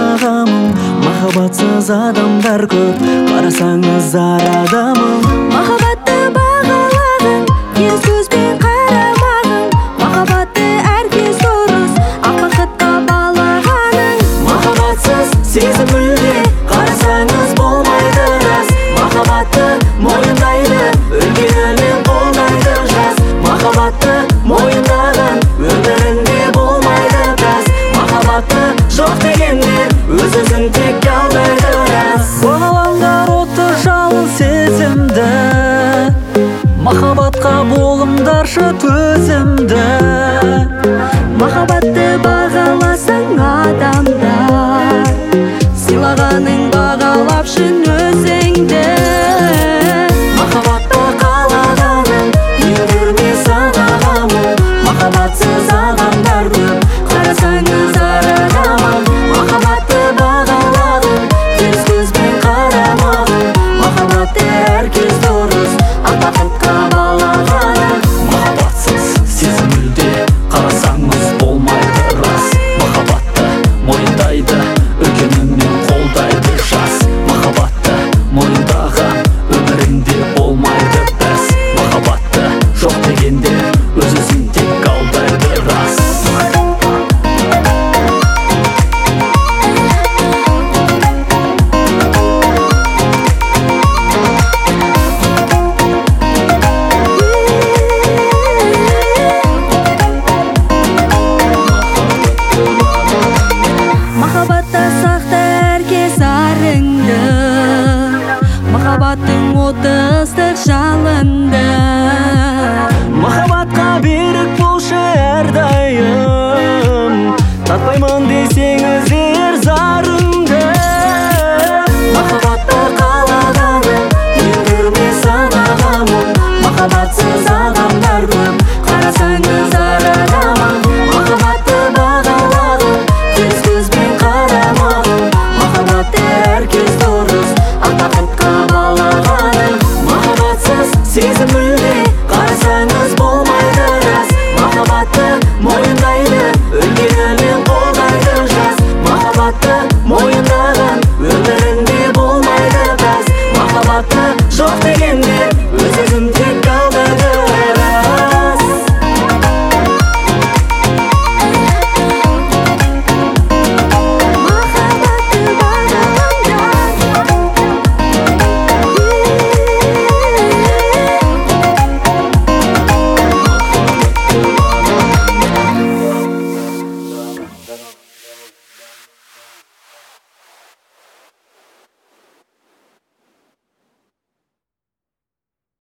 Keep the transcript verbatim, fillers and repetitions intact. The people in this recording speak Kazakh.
санағамын. Махаббатсыз адамдар көп, қарасаңыз ар адамым. Махаббатты бағалағын, кез көзбен қарамағын. Махаббатты әркез дұрыс, ақ бақытқа балағаның. Махаббатсыз сезім мүлде, қарасаңыз болмайды рас. Махаббатты мойындайды, үлкенімен қолдайды жас. Махаббатты мойындаған өмірінде болмайды тас. Махаббатты жоқ дегендер өз-өзін тек алдайды рас. Бағалаңдар отты жалын сезімді, махаббатқа болыңдаршы төзімді. Махаббатты бағаласаң адамдар, сыйлағаның бағалап шын өзіңді. Махаббатты қалағаның, ендірме санағамын. Махаббатсыз адамдар көп, қарасаңыз ар адамым. Махаббатты бағалағын, теріс көзбен қарамағын. Махаббатты әркез дұрыс, ақ бақытқа балағаның. Махаббатсыз сезім мүлде, қарасаңыз болмайды рас. Махаббатты мойындайды, үлкенімен қолдайды жас. Махаббатты мойындаған өмірінде болмайды бәс. Махаббатты жоқ дегендер өз-өзін тек алдайды рас. Махаббатта сақта әркез арыңды, махаббаттың оты ыстық жалынды. Махаббатқа берік болшы әрдайым, татпаймын десе